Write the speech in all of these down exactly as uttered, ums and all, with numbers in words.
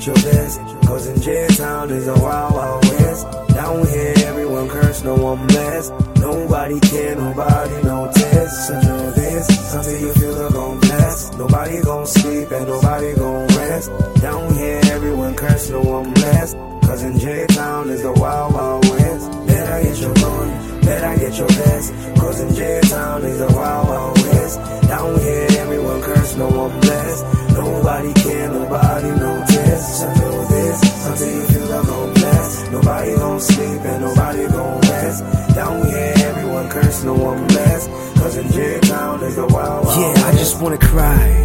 get your vest, cause in J-Town is a wild, wild west. Down here everyone curse, no one blessed. Nobody care, nobody no test. So know this, until you feel the gon' bless. Nobody gon' sleep and nobody gon' rest. Down here everyone curse, no one blessed. Cause in J-Town is the wild, wild west. Better get your gun, better get your vest, cause in J-Town is the wild, wild west. Down here everyone curse, no one blessed. Nobody care, nobody no test. So know this, until you feel the gon' bless. Nobody gon' sleep and nobody gon' rest. Down here everyone curse, no one blessed. Cause in J-Town is the wild, wild Yeah, I just wanna cry.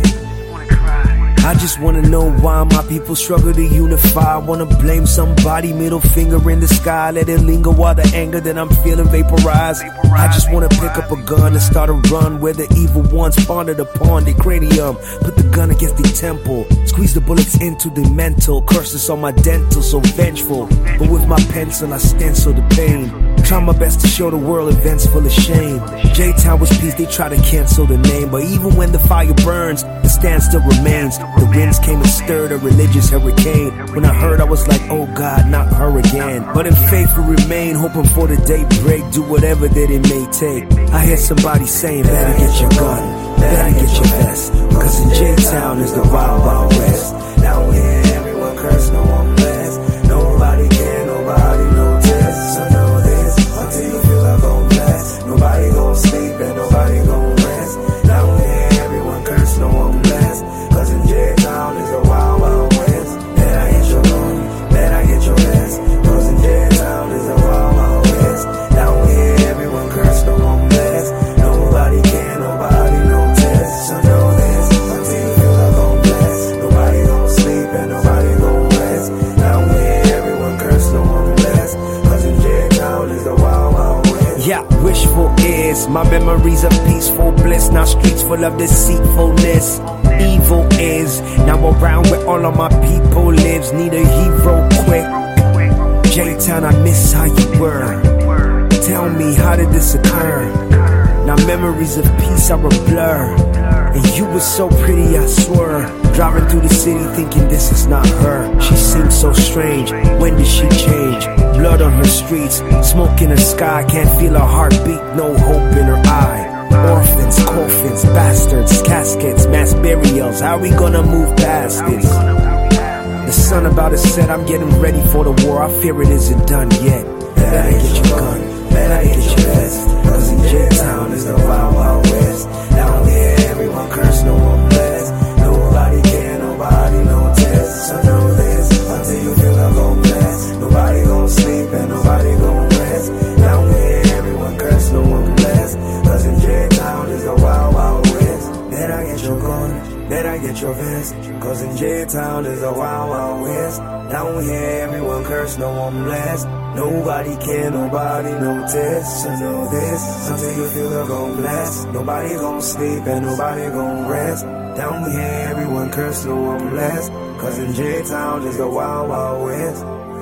I just wanna know why my people struggle to unify. I wanna blame somebody, middle finger in the sky. Let it linger while the anger that I'm feeling vaporize. I just wanna pick up a gun and start a run where the evil ones spawned upon the cranium. Put the gun against the temple, squeeze the bullets into the mental. Curses on my dental, so vengeful. But with my pencil I stencil the pain. Try my best to show the world events full of shame. J-Town was peace, they try to cancel the name. But even when the fire burns, the stand still remains. The winds came and stirred a religious hurricane. When I heard I was like, oh God, not her again. But in faith we remain, hoping for the day break. Do whatever that it may take. I hear somebody saying, better get your gun, better get your vest, cause in J-Town is the wild, wild west. Down here everyone curse, no one blessed. Nobody care, nobody no test. So know this, until you feel like gon' bless. Nobody gon' sleep and nobody gon' rest. Down here everyone curse, no one blessed. Cause in J-Town is the wild, wild west. Better get your gun, better get your vest, cause in J-Town is the wild, wild west. Down here everyone curse, no one blessed. Nobody care, nobody no test. So know this, until you feel like gon' bless. Nobody gon' sleep and nobody gon' rest. Down here everyone curse, no one blessed. Cause in J-Town is the wild, wild west. Yeah, wishful is my memories of peaceful bliss. Now streets full of deceitfulness. Evil is now around where all of my people lives. Need a hero quick. J-Town, I miss how you were. Tell me, how did this occur? Now memories of peace are a blur. And you were so pretty, I swear. Driving through the city thinking this is not her. She seems so strange, when did she change? Blood on her streets, smoke in her sky. Can't feel her heartbeat, no hope in her eye. Orphans, coffins, bastards, caskets, mass burials. How we gonna move past this? The sun about to set, I'm getting ready for the war. I fear it isn't done yet. Better get your gun, better get your vest, cause in J-Town is the wild, wild west. Down here everyone curse, no one blessed. Nobody care, nobody no test. So know this, until you feel like gon' bless. Nobody gon' sleep and nobody gon' rest. Down here everyone curse, no one blessed. Cause in J-Town is the wild, wild west. Better get your gun, better get your vest, cause in J-Town is the wild, wild west. Down here everyone curse, no one blessed. Nobody care, nobody no test. So know this, until you feel the gon' bless. Nobody gon' sleep and nobody gon' rest. Down here everyone curse, no one blessed. Cause in J-Town is the wild, wild west.